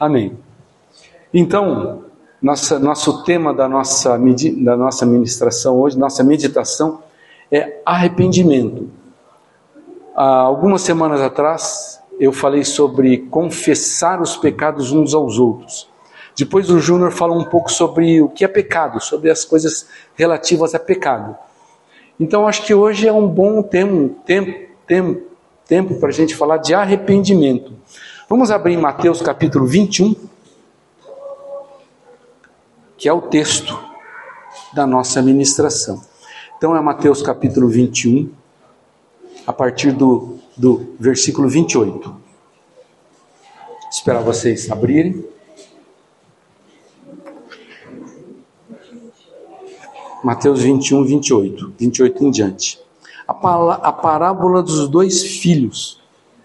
Amém. Então, nosso tema da nossa ministração hoje, nossa meditação, é arrependimento. Há algumas semanas atrás, eu falei sobre confessar os pecados uns aos outros. Depois o Júnior falou um pouco sobre o que é pecado, sobre as coisas relativas a pecado. Então acho que hoje é um bom tempo para a gente falar de arrependimento. Vamos abrir em Mateus capítulo 21, que é o texto da nossa ministração. Então é Mateus capítulo 21, a partir do versículo 28. Vou esperar vocês abrirem. Mateus 21, 28. 28 em diante. A parábola dos dois filhos.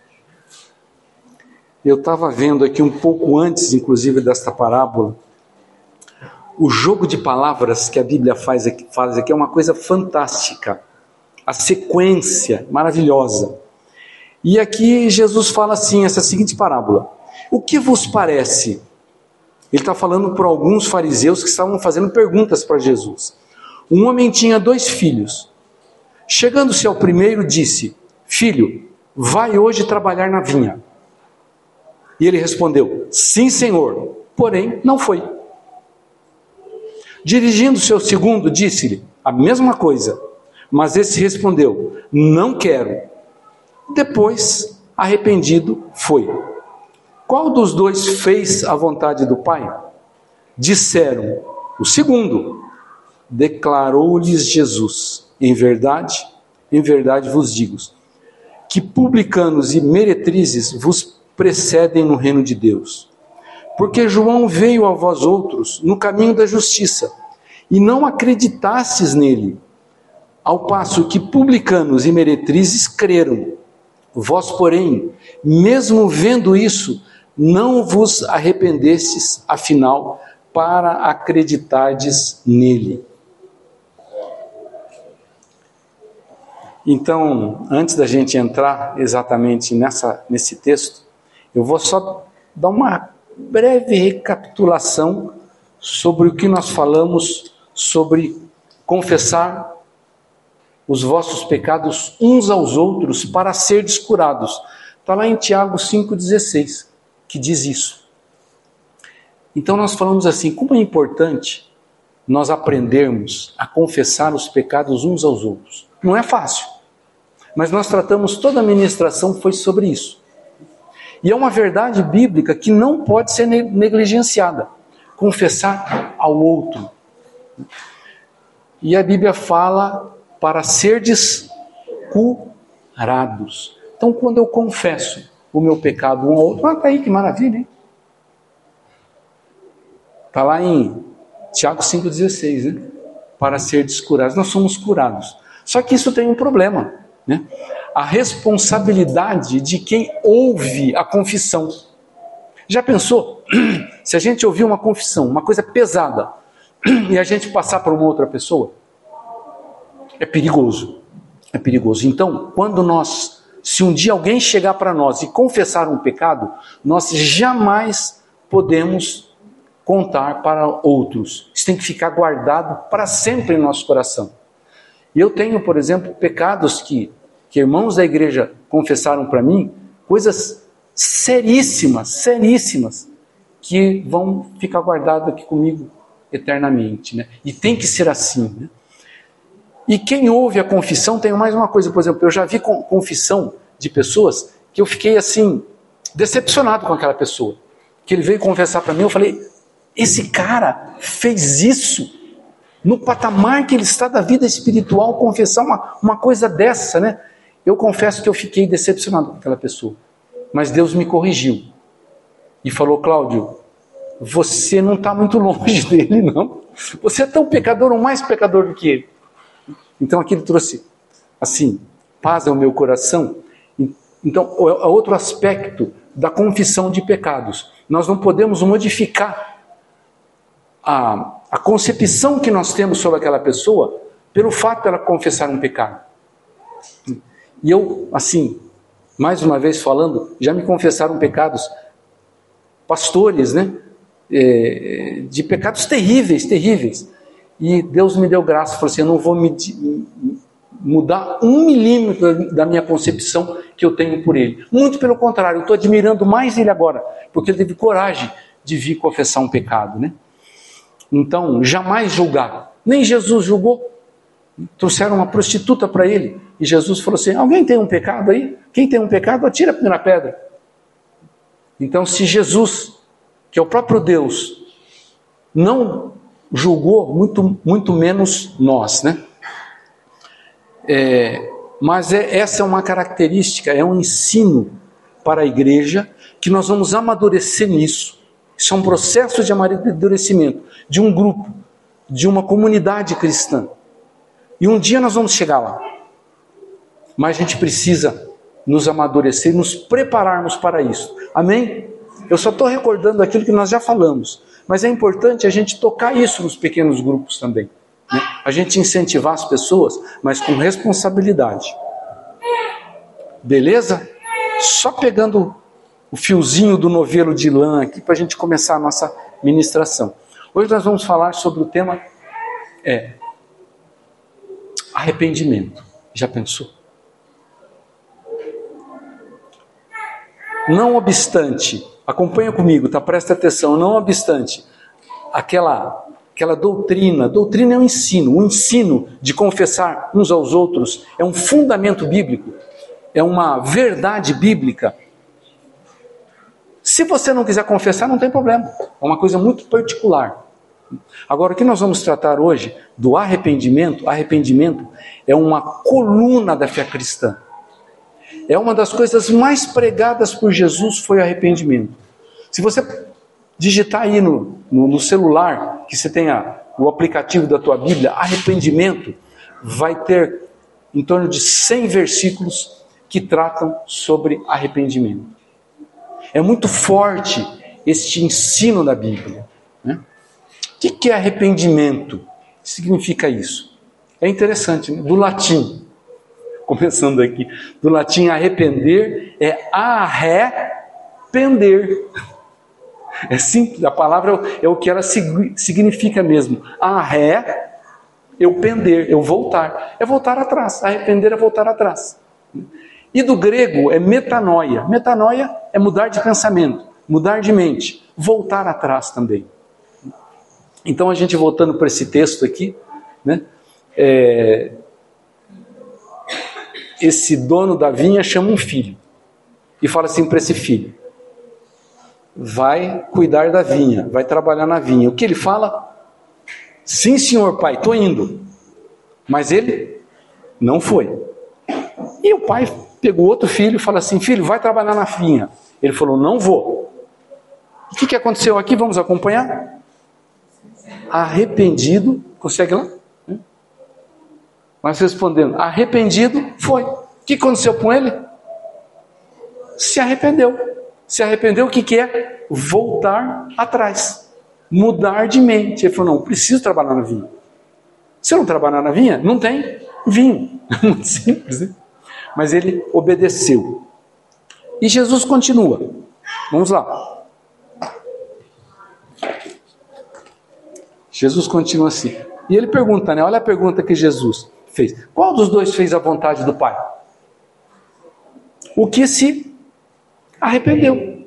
Eu estava vendo aqui um pouco antes, inclusive, desta parábola, o jogo de palavras que a Bíblia faz aqui é uma coisa fantástica. A sequência maravilhosa. E aqui Jesus fala assim, essa seguinte parábola. O que vos parece? Ele está falando por alguns fariseus que estavam fazendo perguntas para Jesus. Um homem tinha 2 filhos. Chegando-se ao primeiro, disse: Filho, vai hoje trabalhar na vinha. E ele respondeu: Sim, Senhor. Porém, não foi. Dirigindo-se ao segundo, disse-lhe a mesma coisa. Mas esse respondeu: Não quero. Depois, arrependido, foi. Qual dos 2 fez a vontade do Pai? Disseram: O segundo. Declarou-lhes Jesus: em verdade vos digo, que publicanos e meretrizes vos precedem no reino de Deus. Porque João veio a vós outros no caminho da justiça, e não acreditastes nele, ao passo que publicanos e meretrizes creram. Vós, porém, mesmo vendo isso, não vos arrependestes, afinal, para acreditardes nele. Então, antes da gente entrar exatamente nesse texto, eu vou só dar uma breve recapitulação sobre o que nós falamos sobre confessar os vossos pecados uns aos outros para serdes curados. Está lá em Tiago 5,16, que diz isso. Então nós falamos assim, como é importante nós aprendermos a confessar os pecados uns aos outros. Não é fácil, mas nós tratamos, toda a ministração foi sobre isso. E é uma verdade bíblica que não pode ser negligenciada. Confessar ao outro. E a Bíblia fala para serdes curados. Então quando eu confesso o meu pecado um ao outro, tá aí que maravilha, hein? Está lá em Tiago 5,16, né? Para serdes curados. Nós somos curados. Só que isso tem um problema, né? A responsabilidade de quem ouve a confissão. Já pensou? Se a gente ouvir uma confissão, uma coisa pesada, e a gente passar para uma outra pessoa? É perigoso. É perigoso. Então, se um dia alguém chegar para nós e confessar um pecado, nós jamais podemos contar para outros. Isso tem que ficar guardado para sempre em nosso coração. E eu tenho, por exemplo, pecados que irmãos da igreja confessaram para mim, coisas seríssimas, que vão ficar guardadas aqui comigo eternamente, né? E tem que ser assim, né? E quem ouve a confissão tem mais uma coisa, por exemplo, eu já vi confissão de pessoas que eu fiquei assim, decepcionado com aquela pessoa. Que ele veio confessar para mim, eu falei, esse cara fez isso no patamar que ele está da vida espiritual, confessar uma coisa dessa, né? Eu confesso que eu fiquei decepcionado com aquela pessoa. Mas Deus me corrigiu. E falou, Cláudio, você não está muito longe dele, não. Você é tão pecador ou mais pecador do que ele. Então aquilo trouxe, assim, paz ao meu coração. Então, é outro aspecto da confissão de pecados. Nós não podemos modificar a concepção que nós temos sobre aquela pessoa pelo fato dela confessar um pecado. E eu, assim, mais uma vez falando, já me confessaram pecados pastores, né? De pecados terríveis, terríveis. E Deus me deu graça, falou assim: eu não vou mudar 1 milímetro da minha concepção que eu tenho por ele. Muito pelo contrário, eu estou admirando mais ele agora, porque ele teve coragem de vir confessar um pecado, né? Então, jamais julgar. Nem Jesus julgou. Trouxeram uma prostituta para ele, e Jesus falou assim: alguém tem um pecado aí? Quem tem um pecado, atira a primeira pedra. Então, se Jesus, que é o próprio Deus, não julgou, muito menos nós, né? Mas essa é uma característica, é um ensino para a igreja, que nós vamos amadurecer nisso. Isso é um processo de amadurecimento de um grupo, de uma comunidade cristã. E um dia nós vamos chegar lá. Mas a gente precisa nos amadurecer, nos prepararmos para isso. Amém? Eu só estou recordando aquilo que nós já falamos. Mas é importante a gente tocar isso nos pequenos grupos também, né? A gente incentivar as pessoas, mas com responsabilidade. Beleza? Só pegando o fiozinho do novelo de lã aqui para a gente começar a nossa ministração. Hoje nós vamos falar sobre o tema arrependimento. Já pensou? Não obstante, acompanha comigo, tá? Presta atenção. Não obstante aquela doutrina é um ensino. O ensino de confessar uns aos outros é um fundamento bíblico, é uma verdade bíblica. Se você não quiser confessar, não tem problema. É uma coisa muito particular. Agora, o que nós vamos tratar hoje do arrependimento? Arrependimento é uma coluna da fé cristã. É uma das coisas mais pregadas por Jesus, foi o arrependimento. Se você digitar aí no celular, que você tenha o aplicativo da tua Bíblia, arrependimento, vai ter em torno de 100 versículos que tratam sobre arrependimento. É muito forte este ensino da Bíblia, né? O que é arrependimento? O que significa isso? É interessante, né? Do latim, começando aqui, do latim arrepender é arrepender. É simples, a palavra é o que ela significa mesmo. Eu pender, eu voltar. É voltar atrás, arrepender é voltar atrás. E do grego é metanoia. Metanoia é mudar de pensamento, mudar de mente, voltar atrás também. Então a gente voltando para esse texto aqui, né? Esse dono da vinha chama um filho e fala assim para esse filho: vai cuidar da vinha, vai trabalhar na vinha. O que ele fala? Sim, senhor pai, estou indo. Mas ele não foi. E o pai pegou outro filho e fala assim: filho, vai trabalhar na vinha. Ele falou: não vou. O que aconteceu aqui? Vamos acompanhar? Arrependido, consegue lá? Mas respondendo, arrependido, foi. O que aconteceu com ele? Se arrependeu. Se arrependeu, o que é? Voltar atrás. Mudar de mente. Ele falou: não, preciso trabalhar na vinha. Se eu não trabalhar na vinha, não tem vinho. Muito simples, né? Mas ele obedeceu. E Jesus continua. Vamos lá. Jesus continua assim. E ele pergunta, né? Olha a pergunta que Jesus fez. Qual dos dois fez a vontade do Pai? O que se arrependeu.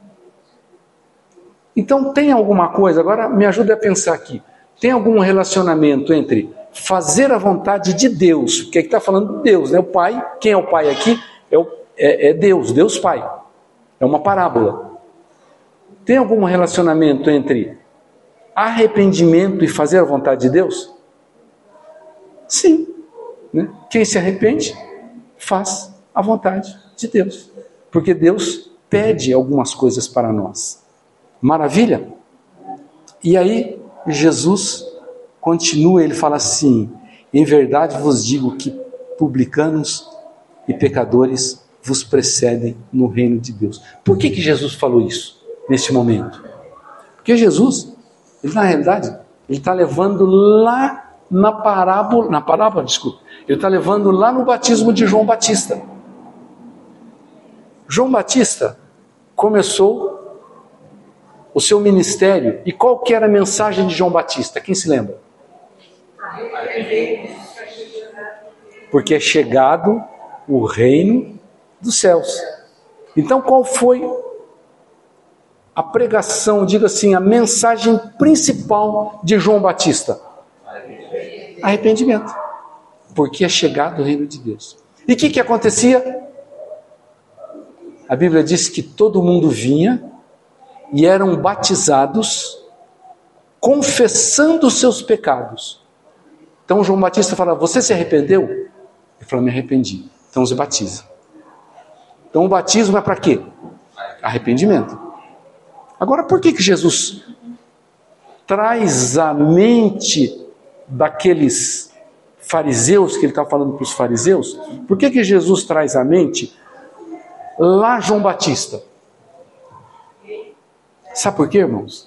Então tem alguma coisa, agora me ajuda a pensar aqui. Tem algum relacionamento entre fazer a vontade de Deus, porque aqui está falando de Deus, né? O Pai, quem é o Pai aqui? É Deus, Deus Pai. É uma parábola. Tem algum relacionamento entre arrependimento e fazer a vontade de Deus? Sim, né? Quem se arrepende faz a vontade de Deus, porque Deus pede algumas coisas para nós. Maravilha? E aí Jesus continua, ele fala assim: em verdade vos digo que publicanos e pecadores vos precedem no reino de Deus. Por que Jesus falou isso neste momento? Porque Jesus, ele na realidade, ele está levando lá na parábola, ele está levando lá no batismo de João Batista. João Batista começou o seu ministério. E qual que era a mensagem de João Batista? Quem se lembra? Porque é chegado o reino dos céus. Então qual foi a pregação, diga assim, a mensagem principal de João Batista? Arrependimento. Porque é chegado o reino de Deus. E o que acontecia? A Bíblia diz que todo mundo vinha e eram batizados, confessando os seus pecados. Então João Batista fala: você se arrependeu? Ele fala: me arrependi. Então se batiza. Então o batismo é para quê? Arrependimento. Agora, por que Jesus traz à mente daqueles fariseus, que ele está falando para os fariseus, por que Jesus traz à mente lá João Batista? Sabe por quê, irmãos?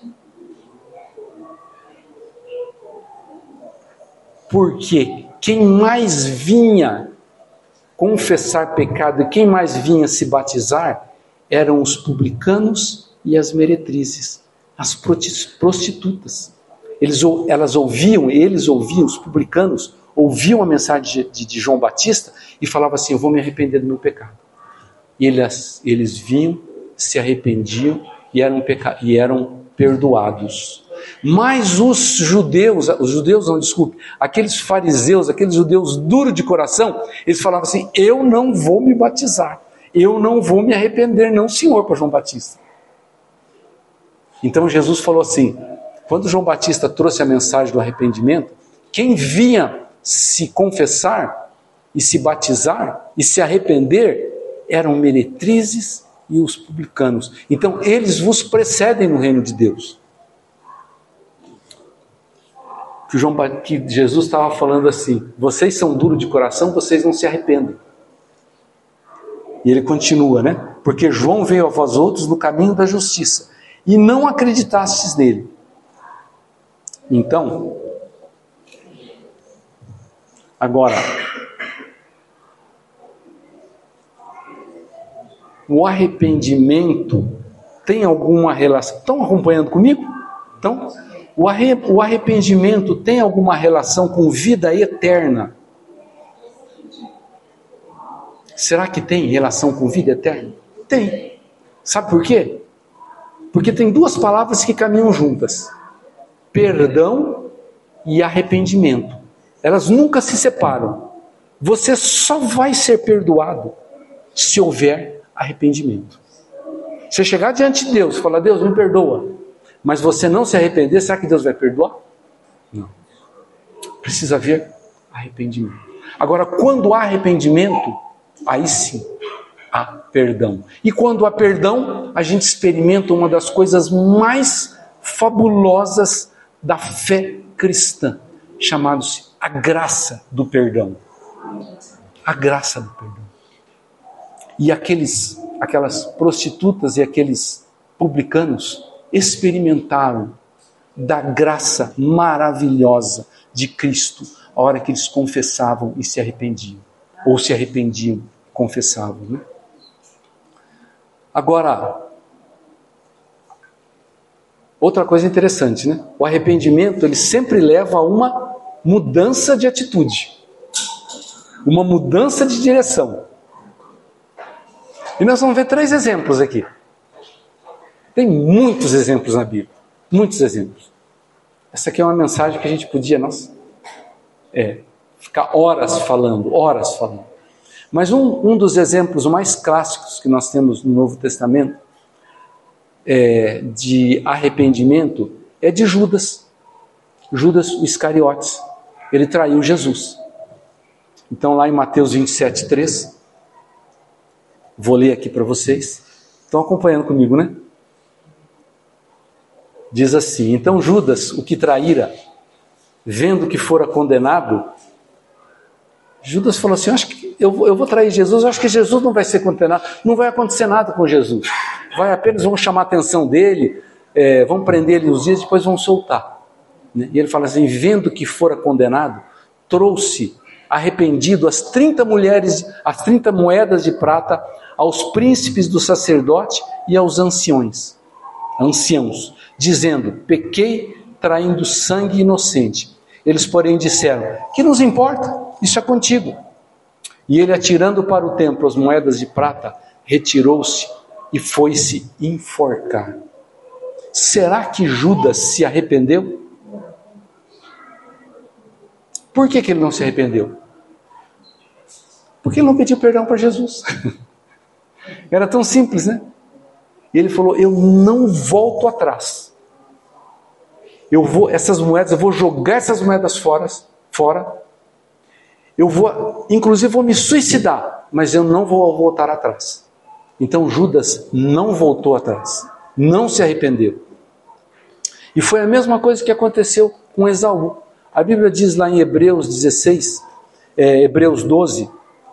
Porque quem mais vinha confessar pecado e quem mais vinha se batizar eram os publicanos e as meretrizes, as prostitutas. Eles ouviam, os publicanos, ouviam a mensagem de João Batista e falavam assim: eu vou me arrepender do meu pecado. E eles vinham, se arrependiam e eram perdoados. Mas aqueles fariseus, aqueles judeus duros de coração, eles falavam assim: eu não vou me batizar, eu não vou me arrepender, não, Senhor, para João Batista. Então Jesus falou assim, quando João Batista trouxe a mensagem do arrependimento, quem vinha se confessar e se batizar e se arrepender eram meretrizes e os publicanos. Então eles vos precedem no reino de Deus. Que Jesus estava falando assim: vocês são duros de coração, vocês não se arrependem. E ele continua, né? Porque João veio a vós outros no caminho da justiça e não acreditastes nele. Então, agora, o arrependimento tem alguma relação? Estão acompanhando comigo? Então, o arrependimento tem alguma relação com vida eterna? Será que tem relação com vida eterna? Tem. Sabe por quê? Porque tem duas palavras que caminham juntas: perdão e arrependimento. Elas nunca se separam. Você só vai ser perdoado se houver arrependimento. Você chegar diante de Deus e falar: Deus, me perdoa, mas você não se arrepender, será que Deus vai perdoar? Não. Precisa haver arrependimento. Agora, quando há arrependimento, aí sim há perdão. E quando há perdão, a gente experimenta uma das coisas mais fabulosas da fé cristã, chamado-se a graça do perdão. A graça do perdão. E aquelas prostitutas e aqueles publicanos experimentaram da graça maravilhosa de Cristo a hora que eles confessavam e se arrependiam. Ou se arrependiam, confessavam, né? Agora, outra coisa interessante, né? O arrependimento, ele sempre leva a uma mudança de atitude, uma mudança de direção. E nós vamos ver 3 exemplos aqui. Tem muitos exemplos na Bíblia, muitos exemplos. Essa aqui é uma mensagem que a gente podia, ficar horas falando. Mas um dos exemplos mais clássicos que nós temos no Novo Testamento de arrependimento é de Judas. Judas o Iscariotes. Ele traiu Jesus. Então lá em Mateus 27:3, vou ler aqui para vocês. Estão acompanhando comigo, né? Diz assim: então Judas, o que traíra, vendo que fora condenado, Judas falou assim: acho que eu vou trair Jesus, acho que Jesus não vai ser condenado, não vai acontecer nada com Jesus, vamos chamar a atenção dele, vamos prender ele uns dias, depois vamos soltar. E ele fala assim: vendo que fora condenado, trouxe arrependido as 30 moedas de prata aos príncipes do sacerdote e aos anciões. anciãos, dizendo: pequei traindo sangue inocente. Eles, porém, disseram: que nos importa? Isso é contigo. E ele, atirando para o templo as moedas de prata, retirou-se e foi-se enforcar. Será que Judas se arrependeu? Por que ele não se arrependeu? Porque ele não pediu perdão para Jesus. Era tão simples, né? E ele falou: eu não volto atrás. Eu vou jogar essas moedas fora. Inclusive vou me suicidar, mas eu não vou voltar atrás. Então Judas não voltou atrás, não se arrependeu. E foi a mesma coisa que aconteceu com Esaú. A Bíblia diz lá em Hebreus 12,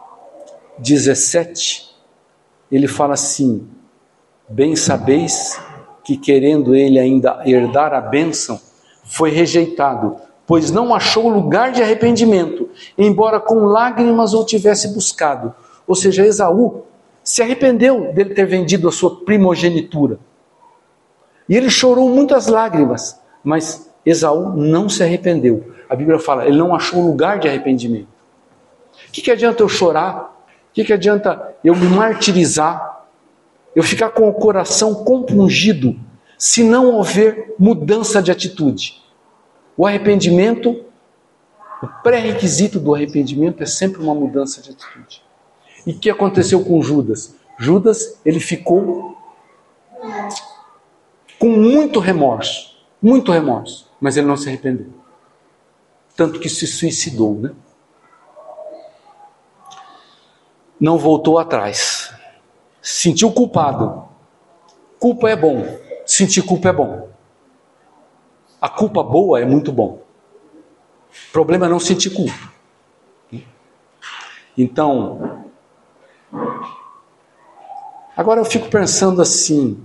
17, ele fala assim: bem sabeis que, querendo ele ainda herdar a bênção, foi rejeitado, pois não achou lugar de arrependimento, embora com lágrimas o tivesse buscado. Ou seja, Esaú se arrependeu dele ter vendido a sua primogenitura. E ele chorou muitas lágrimas, mas Esaú não se arrependeu. A Bíblia fala: ele não achou lugar de arrependimento. O que adianta eu chorar? O que adianta eu me martirizar? Eu ficar com o coração compungido, se não houver mudança de atitude? O arrependimento, o pré-requisito do arrependimento é sempre uma mudança de atitude. E o que aconteceu com Judas? Judas, ele ficou com muito remorso, mas ele não se arrependeu. Tanto que se suicidou, né? Não voltou atrás. Sentiu culpado. Culpa é bom. Sentir culpa é bom. A culpa boa é muito bom. O problema é não sentir culpa. Então, agora eu fico pensando assim: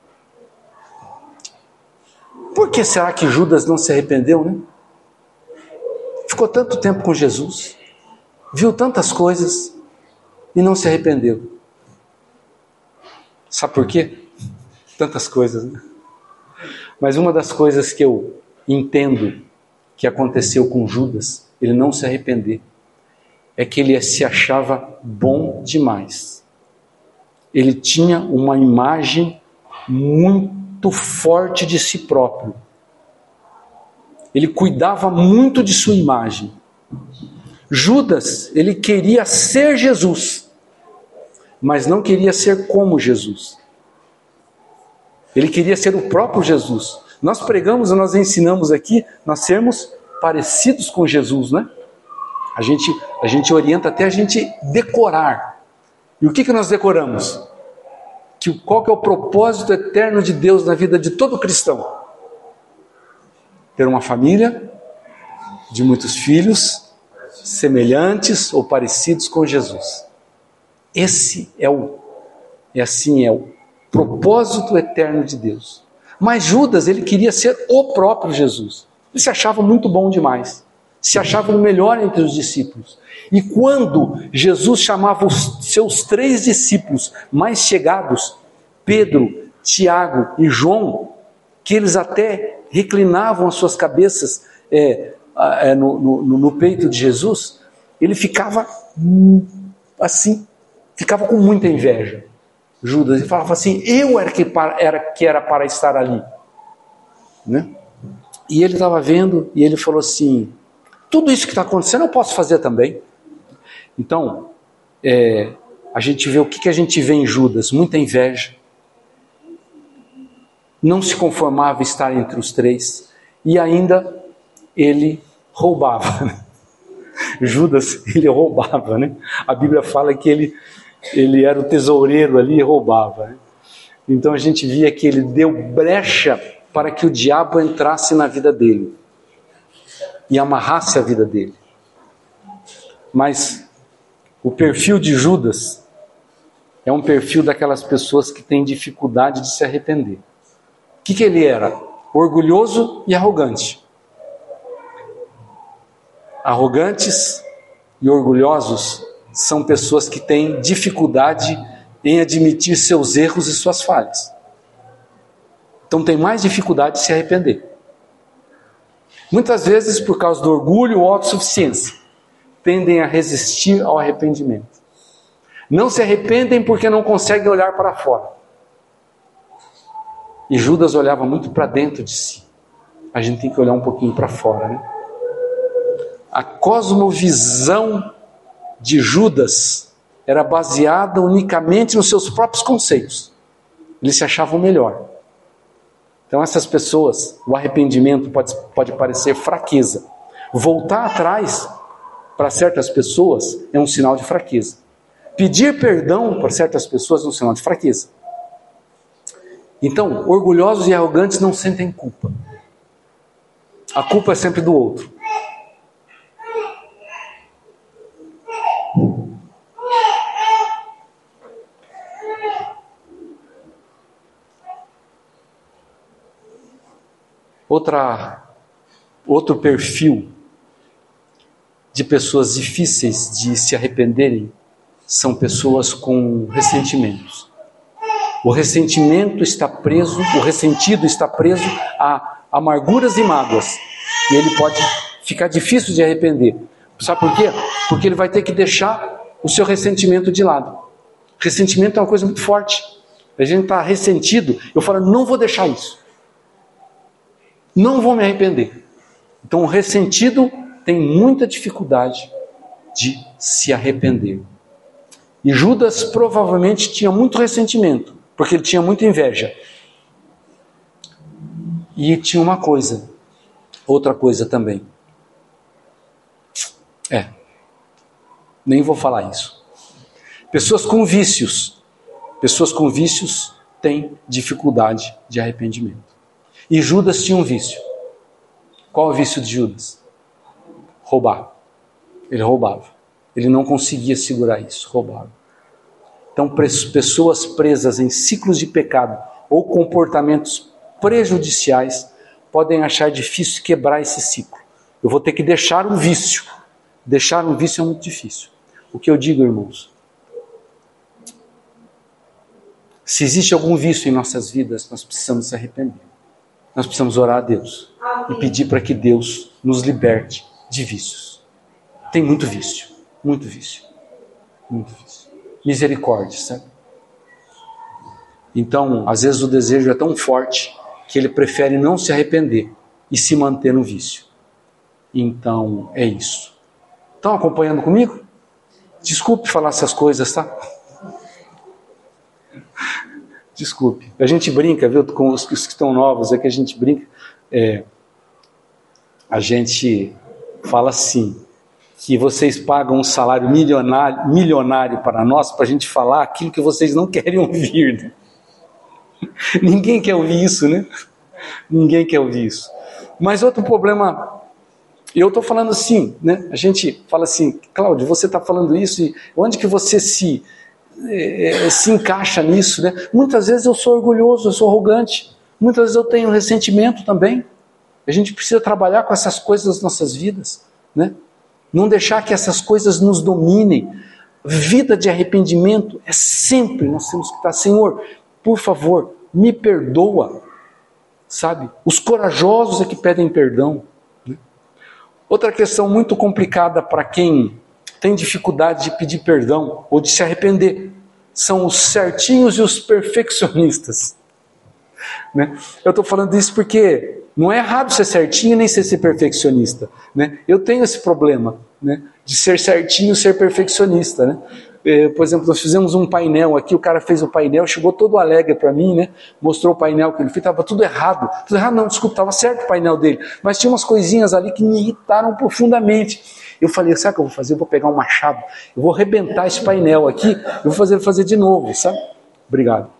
por que será que Judas não se arrependeu, né? Ficou tanto tempo com Jesus, viu tantas coisas e não se arrependeu. Sabe por quê? Tantas coisas, né? Mas uma das coisas que eu entendo que aconteceu com Judas, ele não se arrepender, é que ele se achava bom demais. Ele tinha uma imagem muito forte de si próprio. Ele cuidava muito de sua imagem. Judas, ele queria ser Jesus, mas não queria ser como Jesus. Ele queria ser o próprio Jesus. Nós pregamos e nós ensinamos aqui, nós sermos parecidos com Jesus, né? A gente orienta até a gente decorar. E o que nós decoramos? Qual que é o propósito eterno de Deus na vida de todo cristão? Ter uma família de muitos filhos, semelhantes ou parecidos com Jesus. Esse é o propósito eterno de Deus. Mas Judas, ele queria ser o próprio Jesus. Ele se achava muito bom demais. Se achava o melhor entre os discípulos. E quando Jesus chamava os seus 3 discípulos mais chegados, Pedro, Tiago e João, que eles até reclinavam as suas cabeças no peito de Jesus, ele ficava assim, ficava com muita inveja. Judas, ele falava assim: eu era que era para estar ali, né? E ele estava vendo e ele falou assim: tudo isso que está acontecendo eu posso fazer também. Então, a gente vê o que a gente vê em Judas: muita inveja, não se conformava em estar entre os 3 e ainda ele roubava, né? Judas, ele roubava, né? A Bíblia fala que ele era o tesoureiro ali e roubava, né? Então a gente via que ele deu brecha para que o diabo entrasse na vida dele e amarrasse a vida dele. Mas o perfil de Judas é um perfil daquelas pessoas que têm dificuldade de se arrepender. O que ele era? Orgulhoso e arrogante. Arrogantes e orgulhosos são pessoas que têm dificuldade em admitir seus erros e suas falhas. Então tem mais dificuldade de se arrepender. Muitas vezes, por causa do orgulho ou autossuficiência, tendem a resistir ao arrependimento. Não se arrependem porque não conseguem olhar para fora. E Judas olhava muito para dentro de si. A gente tem que olhar um pouquinho para fora, né? A cosmovisão de Judas era baseada unicamente nos seus próprios conceitos. Eles se achavam melhor. Então essas pessoas, o arrependimento pode parecer fraqueza. Voltar atrás para certas pessoas é um sinal de fraqueza. Pedir perdão para certas pessoas é um sinal de fraqueza. Então, orgulhosos e arrogantes não sentem culpa. A culpa é sempre do outro. Outro perfil de pessoas difíceis de se arrependerem são pessoas com ressentimentos. O ressentido está preso a amarguras e mágoas. E ele pode ficar difícil de arrepender. Sabe por quê? Porque ele vai ter que deixar o seu ressentimento de lado. Ressentimento é uma coisa muito forte. A gente está ressentido, eu falo, não vou deixar isso. Não vou me arrepender. Então o ressentido tem muita dificuldade de se arrepender. E Judas provavelmente tinha muito ressentimento, porque ele tinha muita inveja. E tinha outra coisa também. Nem vou falar isso. Pessoas com vícios têm dificuldade de arrependimento. E Judas tinha um vício. Qual o vício de Judas? Roubar. Ele roubava. Ele não conseguia segurar isso, roubava. Então, pessoas presas em ciclos de pecado ou comportamentos prejudiciais podem achar difícil quebrar esse ciclo. Eu vou ter que deixar um vício. Deixar um vício é muito difícil. O que eu digo, irmãos? Se existe algum vício em nossas vidas, nós precisamos se arrepender. Nós precisamos orar a Deus e pedir para que Deus nos liberte de vícios. Tem muito vício, muito vício, muito vício. Misericórdia, sabe? Então, às vezes o desejo é tão forte que ele prefere não se arrepender e se manter no vício. Então, é isso. Estão acompanhando comigo? Desculpe falar essas coisas, tá? Desculpe. A gente brinca, viu, com os que estão novos, é que a gente brinca. A gente fala assim, que vocês pagam um salário milionário para nós, para a gente falar aquilo que vocês não querem ouvir. Né? Ninguém quer ouvir isso, né? Ninguém quer ouvir isso. Mas outro problema, eu estou falando assim, né? A gente fala assim, Cláudio, você está falando isso, e onde que você se encaixa nisso, né? Muitas vezes eu sou orgulhoso, eu sou arrogante, muitas vezes eu tenho ressentimento também. A gente precisa trabalhar com essas coisas nas nossas vidas, né? Não deixar que essas coisas nos dominem. Vida de arrependimento é sempre, nós temos que estar, Senhor, por favor, me perdoa, sabe? Os corajosos é que pedem perdão, né? Outra questão muito complicada para quem tem dificuldade de pedir perdão ou de se arrepender são os certinhos e os perfeccionistas, né? Eu estou falando isso porque não é errado ser certinho nem ser perfeccionista, né? Eu tenho esse problema, né, de ser certinho e ser perfeccionista, né? Por exemplo, nós fizemos um painel aqui, o cara fez o painel, chegou todo alegre para mim, né? Mostrou o painel que ele fez, estava tudo errado. Tudo errado não, desculpa, estava certo o painel dele, mas tinha umas coisinhas ali que me irritaram profundamente. Eu falei, sabe o que eu vou fazer? Eu vou pegar um machado, eu vou arrebentar esse painel aqui, eu vou fazer de novo, sabe? Obrigado.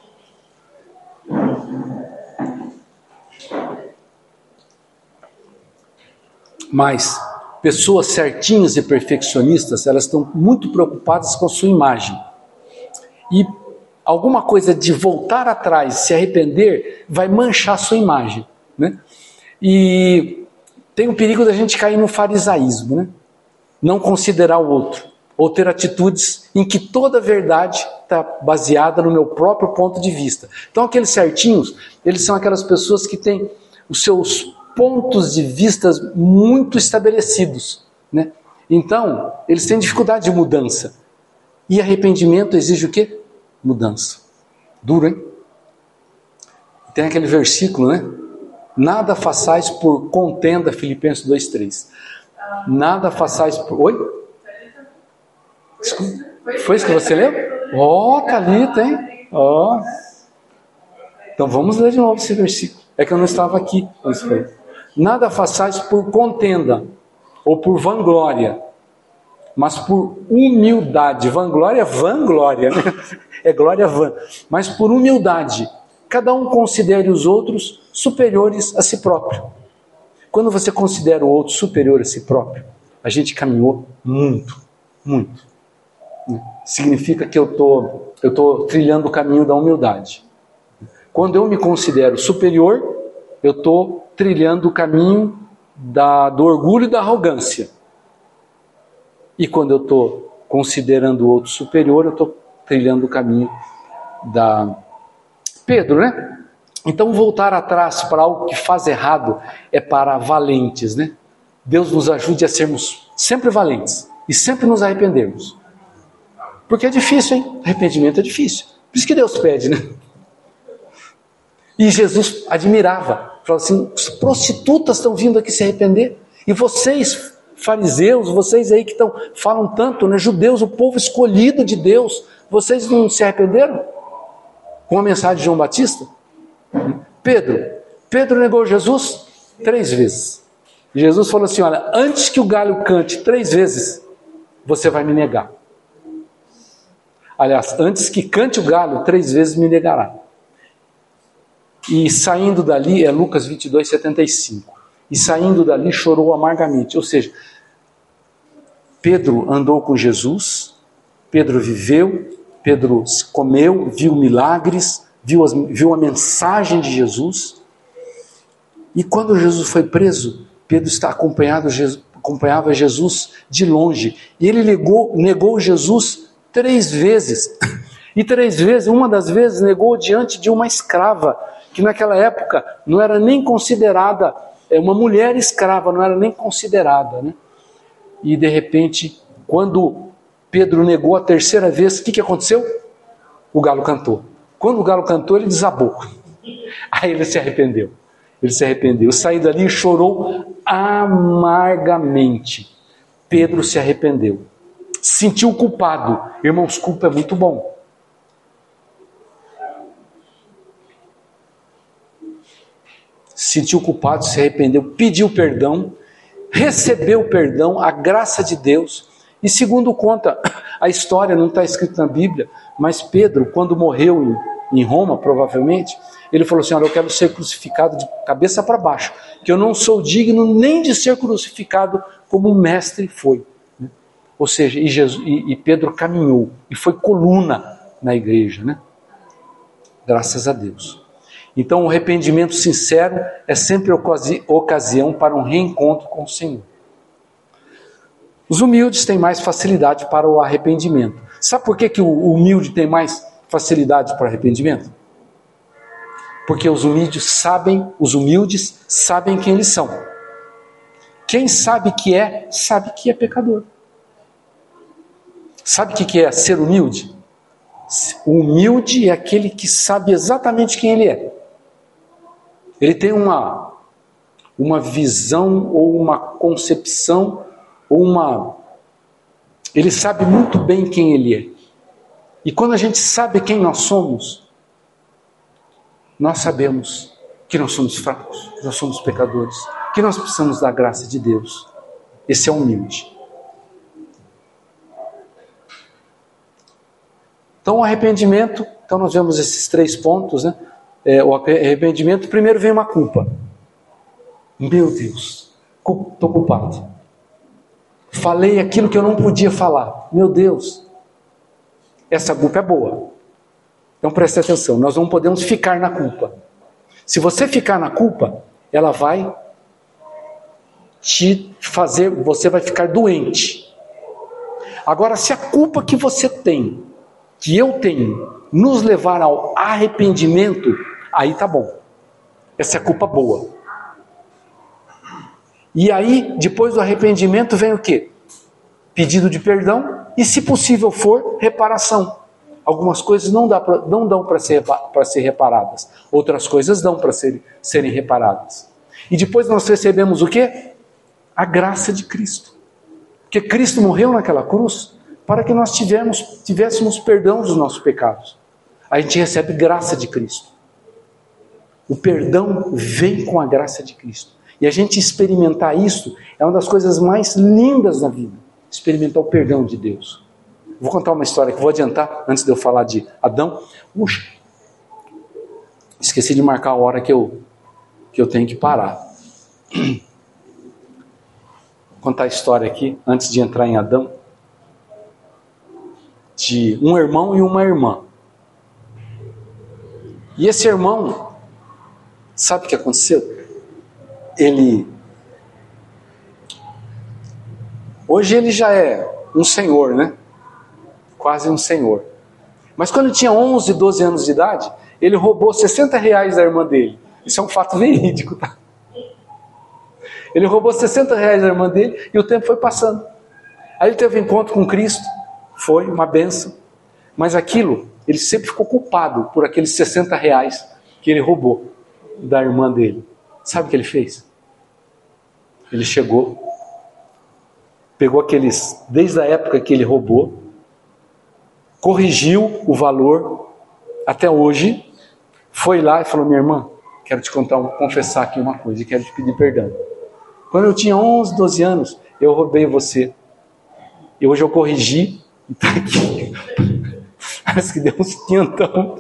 Mas pessoas certinhas e perfeccionistas, elas estão muito preocupadas com a sua imagem. E alguma coisa de voltar atrás, se arrepender, vai manchar a sua imagem, né? E tem o perigo da gente cair no farisaísmo, né? Não considerar o outro, ou ter atitudes em que toda verdade está baseada no meu próprio ponto de vista. Então aqueles certinhos, eles são aquelas pessoas que têm os seus pontos de vista muito estabelecidos, né? Então, eles têm dificuldade de mudança. E arrependimento exige o quê? Mudança. Duro, hein? Tem aquele versículo, né? Nada façais por contenda, Filipenses 2:3. Nada façais por... Oi? Foi isso que você leu? Ó, Thalita, hein? Ó. Então vamos ler de novo esse versículo. É que eu não estava aqui quando isso foi. Nada façais por contenda ou por vanglória, mas por humildade. Vanglória é vanglória, né? É glória vã. Mas por humildade, cada um considere os outros superiores a si próprio. Quando você considera o outro superior a si próprio, a gente caminhou muito, muito. Significa que eu tô trilhando o caminho da humildade. Quando eu me considero superior, eu estou trilhando o caminho do orgulho e da arrogância. E quando eu estou considerando o outro superior, eu estou trilhando o caminho da... Pedro, né? Então voltar atrás para algo que faz errado é para valentes, né? Deus nos ajude a sermos sempre valentes e sempre nos arrependermos. Porque é difícil, hein? Arrependimento é difícil. Por isso que Deus pede, né? E Jesus admirava. Falava assim, as prostitutas estão vindo aqui se arrepender. E vocês, fariseus, vocês aí que falam tanto, né? Judeus, o povo escolhido de Deus, vocês não se arrependeram? Com a mensagem de João Batista? Pedro negou Jesus 3 vezes. E Jesus falou assim, olha, antes que o galho cante 3 vezes, você vai me negar. Aliás, antes que cante o galho, 3 vezes me negará. E saindo dali, é Lucas 22:75. E saindo dali chorou amargamente. Ou seja, Pedro andou com Jesus, Pedro viveu, Pedro comeu, viu milagres, viu a mensagem de Jesus. E quando Jesus foi preso, Pedro acompanhava Jesus de longe. E ele negou Jesus 3 vezes. E 3 vezes, uma das vezes, negou diante de uma escrava, que naquela época não era nem considerada, uma mulher escrava, não era nem considerada, né? E de repente, quando Pedro negou a 3ª vez, o que aconteceu? O galo cantou. Quando o galo cantou, ele desabou. Aí ele se arrependeu. Saiu dali e chorou amargamente. Pedro se arrependeu. Sentiu culpado. Irmãos, culpa é muito bom. Sentiu culpado, se arrependeu, pediu perdão, recebeu o perdão, a graça de Deus. E segundo conta a história, não está escrito na Bíblia, mas Pedro, quando morreu em Roma, provavelmente, ele falou assim, olha, eu quero ser crucificado de cabeça para baixo, que eu não sou digno nem de ser crucificado como o mestre foi. Ou seja, e Pedro caminhou, e foi coluna na igreja, né? Graças a Deus. Então o arrependimento sincero é sempre ocasião para um reencontro com o Senhor. Os humildes têm mais facilidade para o arrependimento. Sabe por que o humilde tem mais facilidade para o arrependimento? Porque os humildes sabem quem eles são. Quem sabe que é pecador. Sabe o que é ser humilde? O humilde é aquele que sabe exatamente quem ele é. Ele tem uma visão ou uma concepção ele sabe muito bem quem ele é. E quando a gente sabe quem nós somos, nós sabemos que nós somos fracos, que nós somos pecadores, que nós precisamos da graça de Deus. Esse é humilde. Então o arrependimento, então nós vemos esses 3 pontos, né? O arrependimento, primeiro vem uma culpa. Meu Deus, estou culpado. Falei aquilo que eu não podia falar. Meu Deus, essa culpa é boa. Então preste atenção, nós não podemos ficar na culpa. Se você ficar na culpa, ela vai você vai ficar doente. Agora, se a culpa que você tem que eu tenho nos levar ao arrependimento, aí tá bom. Essa é a culpa boa. E aí, depois do arrependimento, vem o quê? Pedido de perdão e, se possível for, reparação. Algumas coisas não dão para ser reparadas. Outras coisas dão para serem reparadas. E depois nós recebemos o quê? A graça de Cristo. Porque Cristo morreu naquela cruz para que nós tivéssemos perdão dos nossos pecados. A gente recebe graça de Cristo. O perdão vem com a graça de Cristo. E a gente experimentar isso é uma das coisas mais lindas da vida. Experimentar o perdão de Deus. Vou contar uma história que vou adiantar antes de eu falar de Adão. Puxa, esqueci de marcar a hora que eu tenho que parar. Vou contar a história aqui, antes de entrar em Adão, de um irmão e uma irmã. E esse irmão, sabe o que aconteceu? Hoje ele já é um senhor, né? Quase um senhor. Mas quando ele tinha 11, 12 anos de idade, ele roubou R$60 da irmã dele. Isso é um fato verídico, tá? Ele roubou R$60 da irmã dele e o tempo foi passando. Aí ele teve um encontro com Cristo, foi uma bênção. Mas aquilo, ele sempre ficou culpado por aqueles R$60 que ele roubou da irmã dele. Sabe o que ele fez? Ele chegou, pegou aqueles, desde a época que ele roubou, corrigiu o valor até hoje, foi lá e falou: minha irmã, quero te confessar aqui uma coisa e quero te pedir perdão. Quando eu tinha 11, 12 anos, eu roubei você. E hoje eu corrigi e está aqui. Parece que deu uns R$500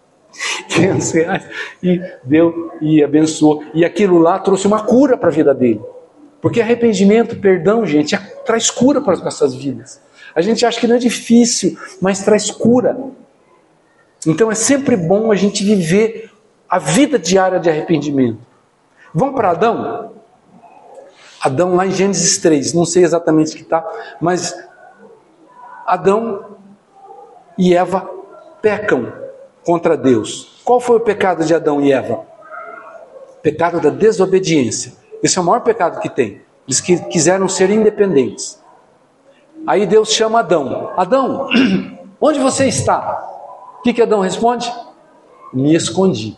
e deu e abençoou. E aquilo lá trouxe uma cura para a vida dele. Porque arrependimento, perdão, gente, traz cura para as nossas vidas. A gente acha que não é difícil, mas traz cura. Então é sempre bom a gente viver a vida diária de arrependimento. Vamos para Adão? Adão lá em Gênesis 3, não sei exatamente o que está, mas Adão e Eva pecam contra Deus. Qual foi o pecado de Adão e Eva? O pecado da desobediência. Esse é o maior pecado que tem. Eles quiseram ser independentes. Aí Deus chama Adão. Adão, onde você está? O que Adão responde? Me escondi.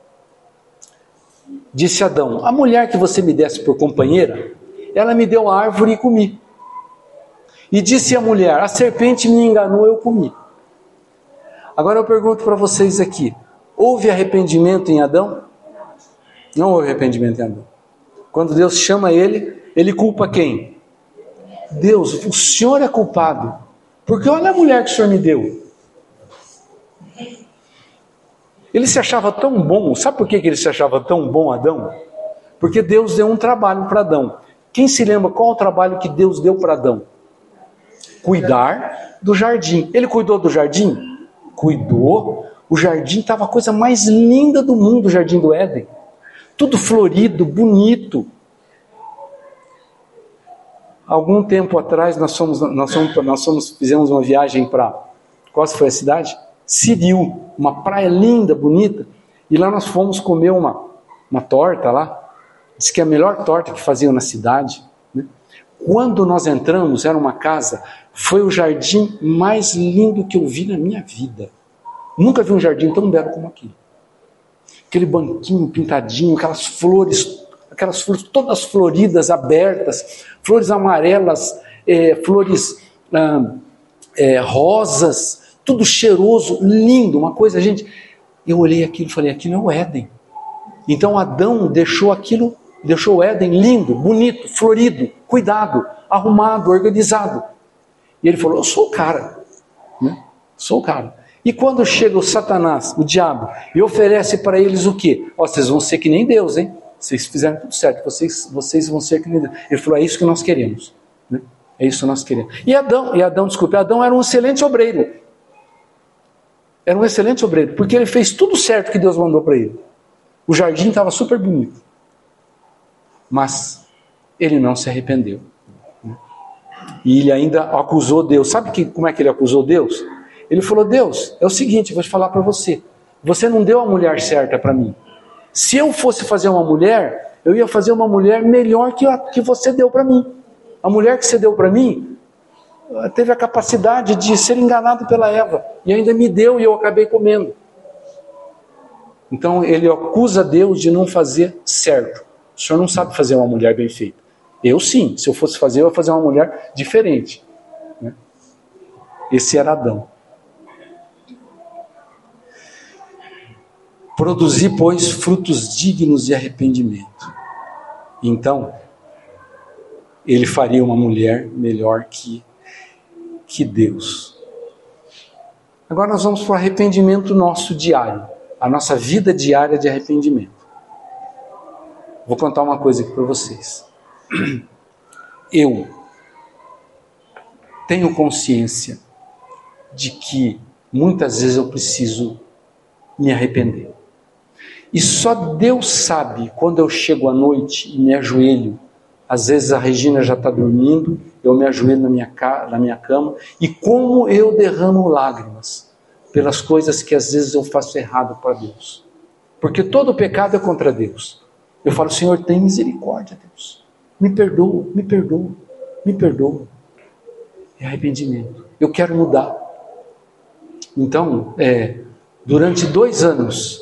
Disse Adão: a mulher que você me desse por companheira, ela me deu a árvore e comi. E disse a mulher: a serpente me enganou, eu comi. Agora eu pergunto para vocês aqui: houve arrependimento em Adão? Não houve arrependimento em Adão. Quando Deus chama ele culpa quem? Deus, o Senhor é culpado. Porque olha a mulher que o Senhor me deu. Ele se achava tão bom. Sabe por que ele se achava tão bom, Adão? Porque Deus deu um trabalho para Adão. Quem se lembra qual o trabalho que Deus deu para Adão? Cuidar do jardim. Ele cuidou do jardim? Cuidou. O jardim estava a coisa mais linda do mundo, o jardim do Éden. Tudo florido, bonito. Algum tempo atrás fizemos uma viagem para... Qual foi a cidade? Siriu, uma praia linda, bonita. E lá nós fomos comer uma torta lá. Diz que é a melhor torta que faziam na cidade, né? Quando nós entramos, era uma casa, foi o jardim mais lindo que eu vi na minha vida. Nunca vi um jardim tão belo como aquele. Aquele banquinho pintadinho, aquelas flores todas floridas, abertas, flores amarelas, flores rosas, tudo cheiroso, lindo, uma coisa, gente. Eu olhei aquilo e falei: aquilo é o Éden. Então Adão deixou o Éden lindo, bonito, florido, cuidado, arrumado, organizado. E ele falou: eu sou o cara, né? Sou o cara. E quando chega o Satanás, o diabo, e oferece para eles o quê? Vocês vão ser que nem Deus, hein? Vocês fizeram tudo certo, vocês vão ser que nem Deus. Ele falou: é isso que nós queremos, né? É isso que nós queremos. E Adão era um excelente obreiro. Era um excelente obreiro, porque ele fez tudo certo que Deus mandou para ele. O jardim estava super bonito. Mas ele não se arrependeu. E ele ainda acusou Deus. Sabe como é que ele acusou Deus? Ele falou: Deus, é o seguinte, vou te falar para você. Você não deu a mulher certa para mim. Se eu fosse fazer uma mulher, eu ia fazer uma mulher melhor que a que você deu para mim. A mulher que você deu para mim teve a capacidade de ser enganado pela Eva. E ainda me deu e eu acabei comendo. Então ele acusa Deus de não fazer certo. O senhor não sabe fazer uma mulher bem feita. Eu sim, se eu fosse fazer, eu ia fazer uma mulher diferente. Esse era Adão. Produzir, pois, frutos dignos de arrependimento. Então, ele faria uma mulher melhor que Deus. Agora nós vamos para o arrependimento nosso diário. A nossa vida diária de arrependimento. Vou contar uma coisa aqui para vocês. Eu tenho consciência de que muitas vezes eu preciso me arrepender. E só Deus sabe quando eu chego à noite e me ajoelho. Às vezes a Regina já está dormindo, eu me ajoelho na minha cama, e como eu derramo lágrimas pelas coisas que às vezes eu faço errado para Deus. Porque todo pecado é contra Deus. Eu falo: Senhor, tem misericórdia, Deus. Me perdoa, me perdoa, me perdoa. É arrependimento. Eu quero mudar. Então, durante 2 anos,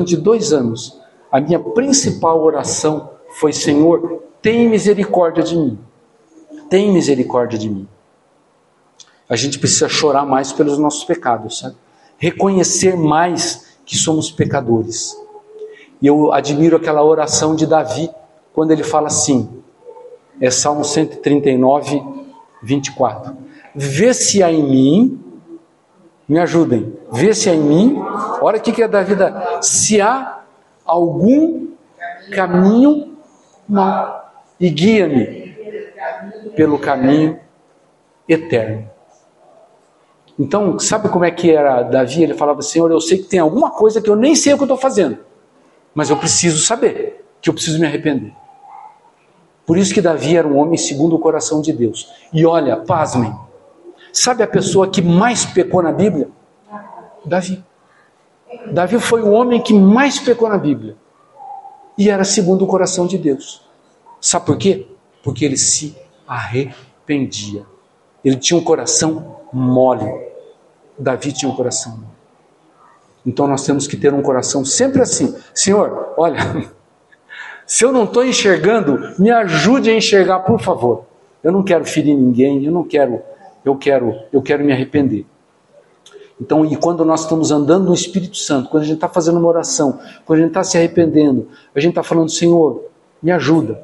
a minha principal oração foi: Senhor, tem misericórdia de mim. Tem misericórdia de mim. A gente precisa chorar mais pelos nossos pecados, sabe? Reconhecer mais que somos pecadores. E eu admiro aquela oração de Davi, quando ele fala assim, Salmo 139, 24. Vê se há em mim, me ajudem, vê se há em mim, olha o que é Davi, se há algum caminho mau, e guia-me pelo caminho eterno. Então, sabe como é que era Davi? Ele falava: Senhor, eu sei que tem alguma coisa que eu nem sei o que eu estou fazendo, mas eu preciso saber, que eu preciso me arrepender. Por isso que Davi era um homem segundo o coração de Deus. E olha, pasmem, sabe a pessoa que mais pecou na Bíblia? Davi. Davi foi o homem que mais pecou na Bíblia. E era segundo o coração de Deus. Sabe por quê? Porque ele se arrependia. Ele tinha um coração mole. Davi tinha um coração mole. Então nós temos que ter um coração sempre assim: Senhor, olha, se eu não estou enxergando, me ajude a enxergar, por favor. Eu não quero ferir ninguém, eu quero me arrepender. Então, e quando nós estamos andando no Espírito Santo, quando a gente está fazendo uma oração, quando a gente está se arrependendo, a gente está falando: Senhor, me ajuda.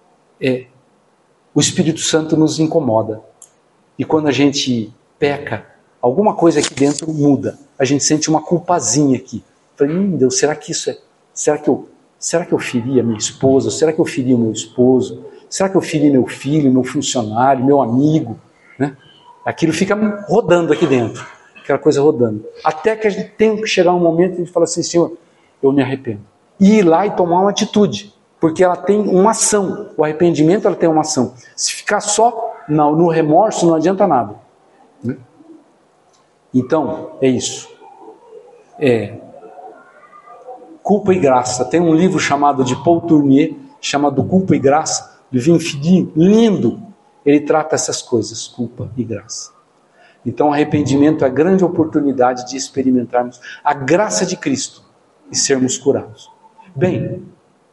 O Espírito Santo nos incomoda. E quando a gente peca, alguma coisa aqui dentro muda. A gente sente uma culpazinha aqui. Falei: Deus, será que isso é? Será que eu feri a minha esposa? Será que eu feri o meu esposo? Será que eu feri meu filho, meu funcionário, meu amigo? Né? Aquilo fica rodando aqui dentro. Aquela coisa rodando. Até que a gente tem que chegar um momento que a gente fala assim: Senhor, eu me arrependo. E ir lá e tomar uma atitude. Porque ela tem uma ação. O arrependimento, ela tem uma ação. Se ficar só no remorso, não adianta nada. Né? Então, é isso. Culpa e Graça. Tem um livro chamado de Paul Tournier, chamado Culpa e Graça, do Vinfidi, lindo. Ele trata essas coisas, culpa e graça. Então, o arrependimento é a grande oportunidade de experimentarmos a graça de Cristo e sermos curados. Bem,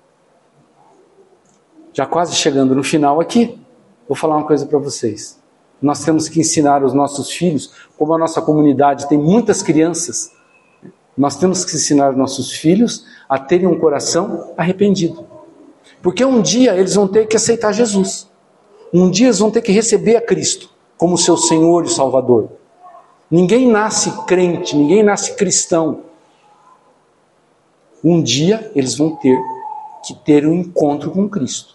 já quase chegando no final aqui, vou falar uma coisa para vocês. Nós temos que ensinar os nossos filhos, como a nossa comunidade tem muitas crianças, nós temos que ensinar os nossos filhos a terem um coração arrependido. Porque um dia eles vão ter que aceitar Jesus. Um dia eles vão ter que receber a Cristo como seu Senhor e Salvador. Ninguém nasce crente, ninguém nasce cristão. Um dia eles vão ter que ter um encontro com Cristo.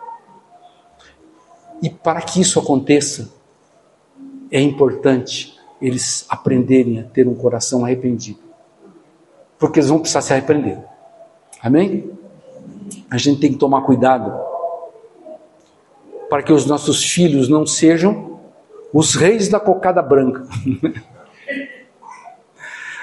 E para que isso aconteça, é importante eles aprenderem a ter um coração arrependido. Porque eles vão precisar se arrepender. Amém? A gente tem que tomar cuidado para que os nossos filhos não sejam os reis da cocada branca.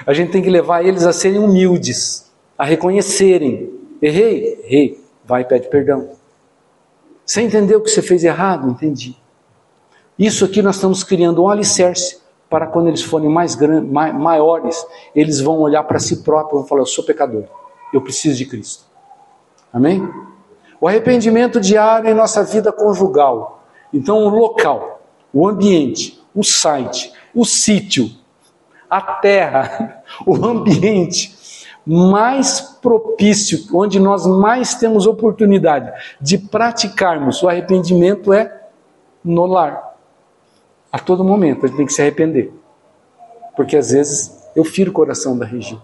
A gente tem que levar eles a serem humildes, a reconhecerem. Errei, vai e pede perdão. Você entendeu que você fez errado? Entendi. Isso aqui nós estamos criando um alicerce para quando eles forem maiores, eles vão olhar para si próprios e vão falar: eu sou pecador, eu preciso de Cristo. Amém? O arrependimento diário em nossa vida conjugal. Então o local, o ambiente, o site, o sítio, a terra, o ambiente mais propício, onde nós mais temos oportunidade de praticarmos o arrependimento é no lar. A todo momento a gente tem que se arrepender. Porque às vezes eu firo o coração da Regina.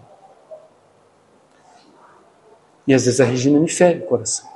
E às vezes a Regina me fere o coração.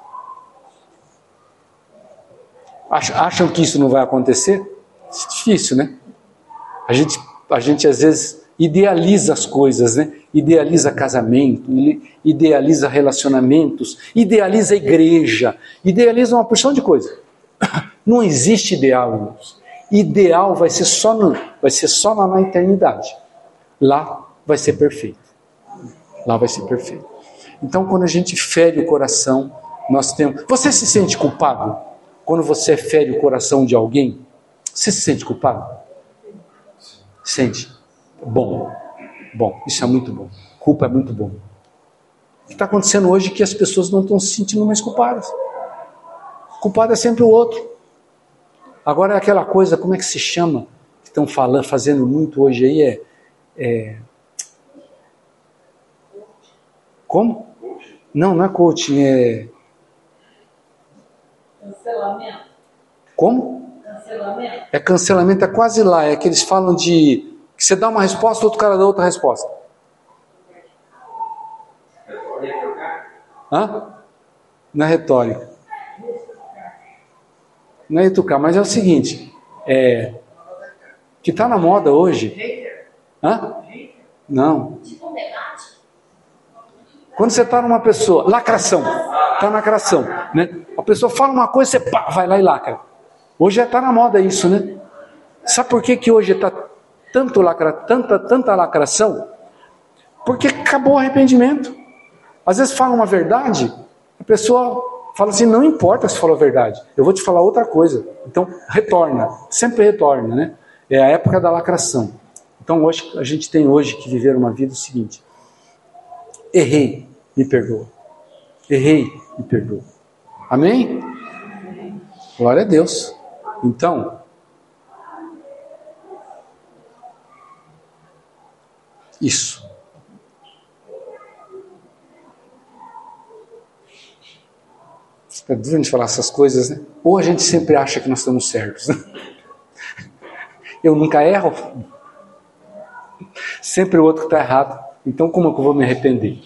Acham que isso não vai acontecer? É difícil, né? A gente às vezes idealiza as coisas, né? Idealiza casamento, idealiza relacionamentos, idealiza a igreja, idealiza uma porção de coisas. Não existe ideal, irmãos. Ideal vai ser só lá na eternidade. Lá vai ser perfeito. Lá vai ser perfeito. Então, quando a gente fere o coração, nós temos... Você se sente culpado quando você fere o coração de alguém? Você se sente culpado? Sente? Bom, isso é muito bom. Culpa é muito bom. O que está acontecendo hoje é que as pessoas não estão se sentindo mais culpadas. Culpado é sempre o outro. Agora é aquela coisa, como é que se chama? Que estão fazendo muito hoje aí Como? Não é coaching, é... Cancelamento. Como? Cancelamento. É cancelamento, é quase lá. É que eles falam de... que você dá uma resposta, outro cara dá outra resposta. Hã? Na retórica. Não é educar, mas é o seguinte, que está na moda hoje. Hã? Não. Quando você está numa pessoa, lacração, está na lacração, né? A pessoa fala uma coisa, você vai lá e lacra. Hoje já está na moda isso, né? Sabe por que hoje está tanta lacração? Porque acabou o arrependimento. Às vezes fala uma verdade, a pessoa fala assim: não importa se falou a verdade, eu vou te falar outra coisa. Então retorna, sempre retorna, né? É a época da lacração. Então hoje, a gente tem hoje que viver uma vida seguinte: errei, me perdoa. Errei, me perdoa. Amém? Glória a Deus. Então, isso. É duro a gente falar essas coisas, né? Ou a gente sempre acha que nós estamos certos. Eu nunca erro. Sempre o outro que está errado. Então como é que eu vou me arrepender?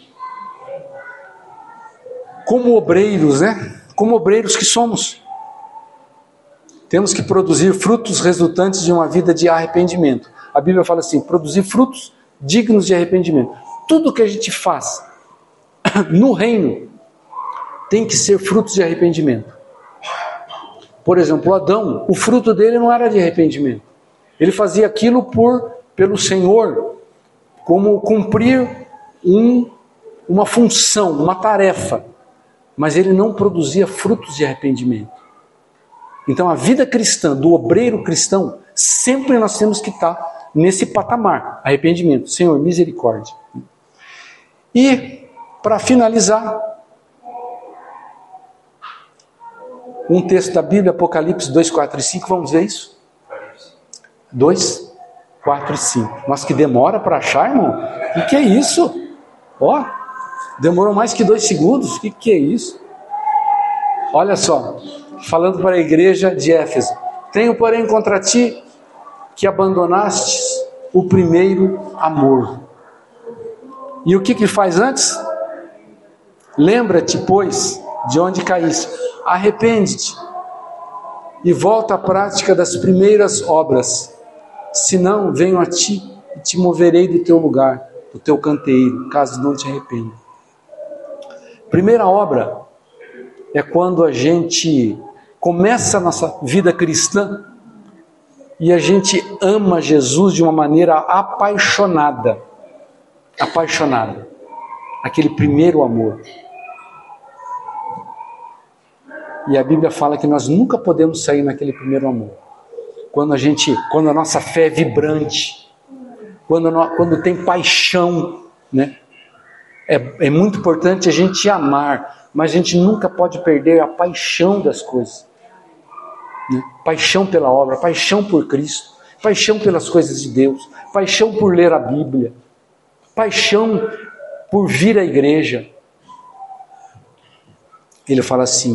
Como obreiros, né? Como obreiros que somos, temos que produzir frutos resultantes de uma vida de arrependimento. A Bíblia fala assim: produzir frutos dignos de arrependimento. Tudo que a gente faz no reino tem que ser frutos de arrependimento. Por exemplo, Adão, o fruto dele não era de arrependimento. Ele fazia aquilo pelo Senhor, como cumprir uma função, uma tarefa. Mas ele não produzia frutos de arrependimento. Então a vida cristã, do obreiro cristão, sempre nós temos que estar nesse patamar: arrependimento. Senhor, misericórdia. E, para finalizar, um texto da Bíblia, Apocalipse 2, 4 e 5, vamos ver isso? 2, 4 e 5. Nossa, que demora para achar, irmão. O que é isso? Ó, demorou mais que 2 segundos. O que é isso? Olha só, falando para a igreja de Éfeso: tenho, porém, contra ti que abandonastes o primeiro amor. E o que ele faz antes? Lembra-te, pois, de onde caíste. Arrepende-te e volta à prática das primeiras obras. Senão, venho a ti e te moverei do teu lugar, do teu canteiro, caso não te arrependa. Primeira obra é quando a gente começa a nossa vida cristã e a gente ama Jesus de uma maneira apaixonada. apaixonada, aquele primeiro amor. E a Bíblia fala que nós nunca podemos sair naquele primeiro amor. Quando a nossa fé é vibrante, quando tem paixão, né? É muito importante a gente amar, mas a gente nunca pode perder a paixão das coisas, né? Paixão pela obra, paixão por Cristo, paixão pelas coisas de Deus, paixão por ler a Bíblia, paixão por vir à igreja. Ele fala assim: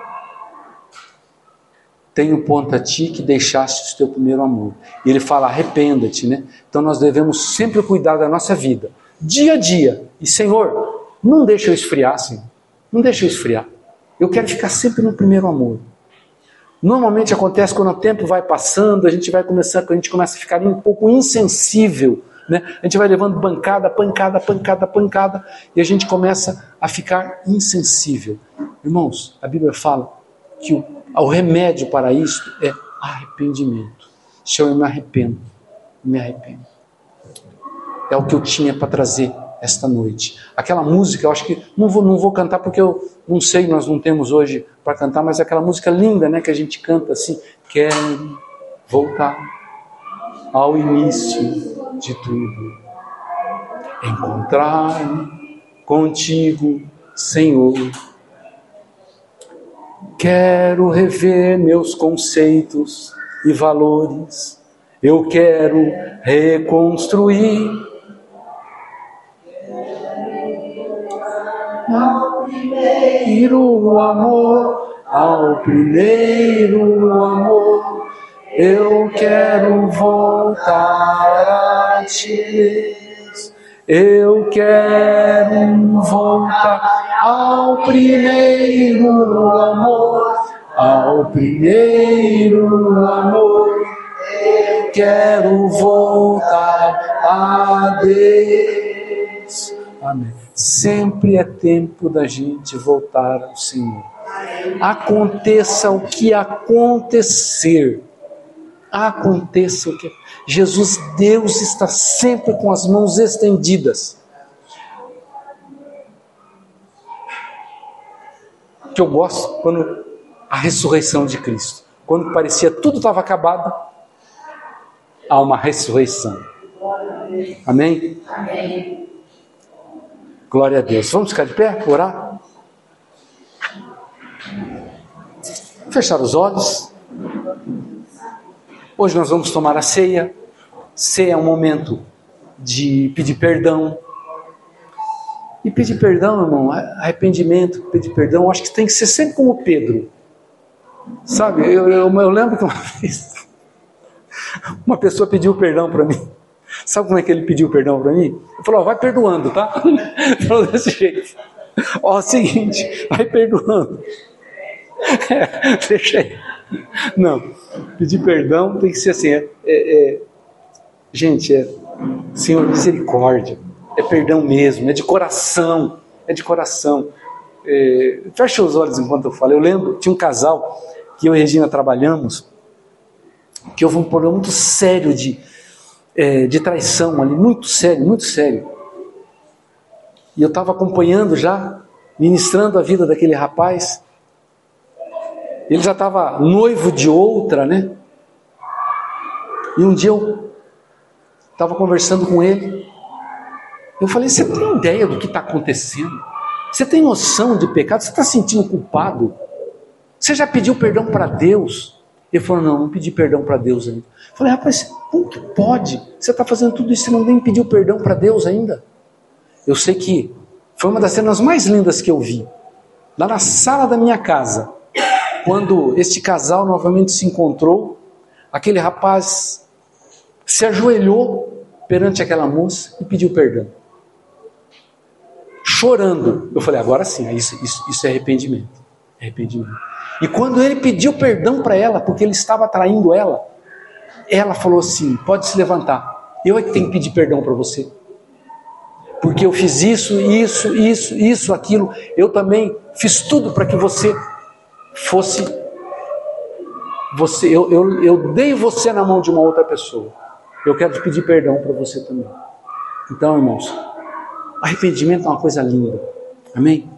tenho ponto a ti que deixaste o teu primeiro amor. E ele fala: arrependa-te, né? Então nós devemos sempre cuidar da nossa vida, dia a dia. E Senhor, não deixa eu esfriar, Senhor. Não deixa eu esfriar. Eu quero ficar sempre no primeiro amor. Normalmente acontece quando o tempo vai passando, a gente começa a ficar um pouco insensível, né? A gente vai levando pancada, e a gente começa a ficar insensível. Irmãos, a Bíblia fala que o remédio para isso é arrependimento. Senhor, eu me arrependo. É o que eu tinha para trazer esta noite. Aquela música, eu acho que não vou cantar porque eu não sei, nós não temos hoje para cantar, mas aquela música linda, né, que a gente canta assim: quero voltar ao início de tudo, encontrar-me contigo, Senhor. Quero rever meus conceitos e valores, eu quero reconstruir ao primeiro amor, eu quero voltar a ti, eu quero voltar ao primeiro amor, eu quero voltar a Deus. Amém. Sempre é tempo da gente voltar ao Senhor. Aconteça o que acontecer. Jesus, Deus está sempre com as mãos estendidas. O que eu gosto quando a ressurreição de Cristo, quando parecia tudo estava acabado, há uma ressurreição. Amém? Amém. Glória a Deus. Vamos ficar de pé, orar? Fechar os olhos. Hoje nós vamos tomar a ceia. Ceia é um momento de pedir perdão. E pedir perdão, irmão, arrependimento, pedir perdão, eu acho que tem que ser sempre como Pedro. Sabe, eu lembro que uma vez uma pessoa pediu perdão para mim. Sabe como é que ele pediu perdão para mim? Ele falou: vai perdoando, tá? Ele falou desse jeito. Ó, é o seguinte, vai perdoando. Deixa aí. Não, pedir perdão tem que ser assim. Gente, Senhor, misericórdia. É perdão mesmo, é de coração. Fecha os olhos enquanto eu falo. Eu lembro, tinha um casal que eu e a Regina trabalhamos, que houve um problema muito sério de traição ali, muito sério. E eu estava acompanhando já, ministrando a vida daquele rapaz. Ele já estava noivo de outra, né? E um dia eu estava conversando com ele. Eu falei: você tem ideia do que está acontecendo? Você tem noção de pecado? Você está se sentindo culpado? Você já pediu perdão para Deus? Ele falou: não pedi perdão para Deus ainda. Eu falei: rapaz, como que pode? Você está fazendo tudo isso e não nem pediu perdão para Deus ainda? Eu sei que foi uma das cenas mais lindas que eu vi. Lá na sala da minha casa, quando este casal novamente se encontrou, aquele rapaz se ajoelhou perante aquela moça e pediu perdão. Chorando. Eu falei: agora sim, isso é arrependimento. E quando ele pediu perdão para ela, porque ele estava traindo ela, ela falou assim: pode se levantar, eu é que tenho que pedir perdão para você, porque eu fiz isso, aquilo, eu também fiz tudo para que você fosse, eu dei você na mão de uma outra pessoa, eu quero te pedir perdão para você também. Então, irmãos, Arrependimento é uma coisa linda. Amém?